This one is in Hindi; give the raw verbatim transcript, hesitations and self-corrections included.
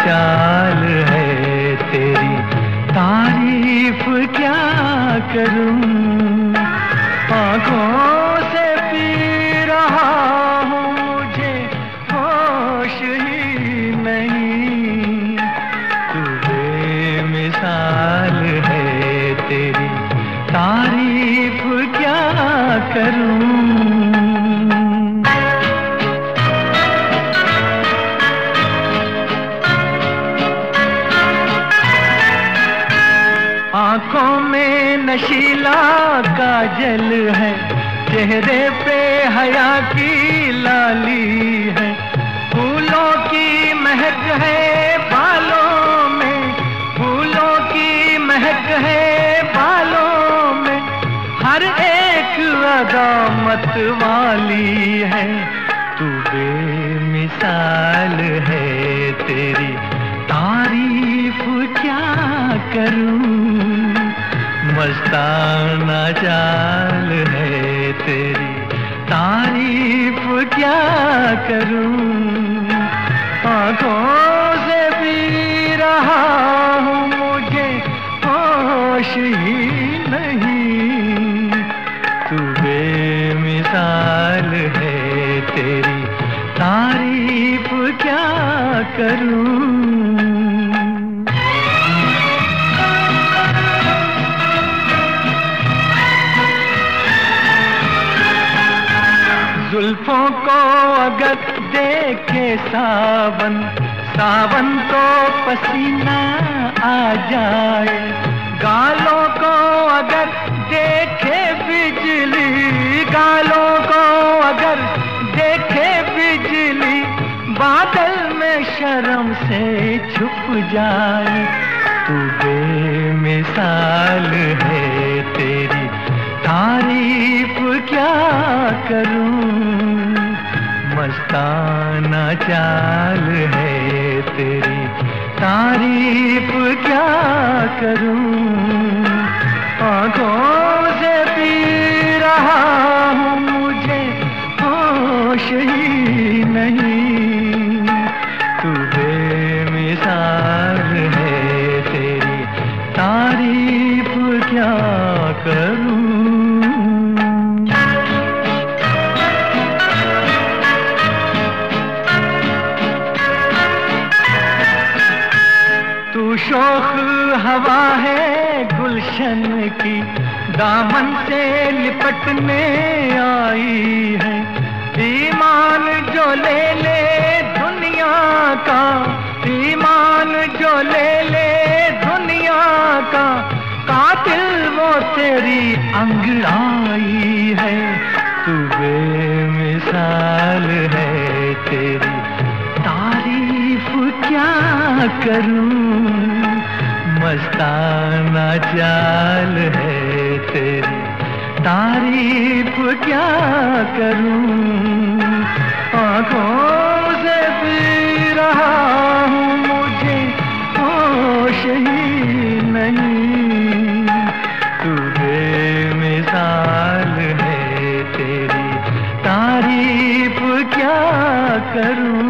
चाल है तेरी, तारीफ क्या करूं। आँखों से पी रहा हूँ, मुझे होश ही नहीं। तू बेमिसाल है तेरी, तारीफ क्या करूं। आँखों में नशीला काजल है, चेहरे पे हया की लाली है। फूलों की महक है बालों में, फूलों की महक है बालों में। हर एक अदा मत वाली है, तू बेमिसाल है तेरी, तारीफ क्या करूं। मस्ताना चाल है तेरी, तारीफ क्या करूं। आँखों से पी रहा हूँ, मुझे होश ही नहीं। तू बेमिसाल है तेरी, तारीफ क्या करूं। जुल्फों को अगर देखे सावन, सावन को पसीना आ जाए। गालों को अगर देखे बिजली, गालों को अगर देखे बिजली, बादल में शर्म से छुप जाए। तू बेमिसाल है तेरी, तारीफ क्या करूं। मस्ताना चाल है तेरी, तारीफ क्या करूं। आँखों से पी रहा हूँ, मुझे होश ही नहीं। तू बेमिसाल है तेरी, तारीफ क्या करूं। शोख हवा है गुलशन की, दामन से लिपटने आई है। ईमान जो ले ले दुनिया का, ईमान जो ले ले दुनिया का, कातिल वो तेरी अंगड़ाई है। तू बेमिसाल है तेरी, तारीफ क्या करूं। मस्ताना चाल है तेरी, तारीफ क्या करूं। आँखों से पी रहा हूँ, मुझे होश ही नहीं। तू बेमिसाल है तेरी, तारीफ क्या करूं।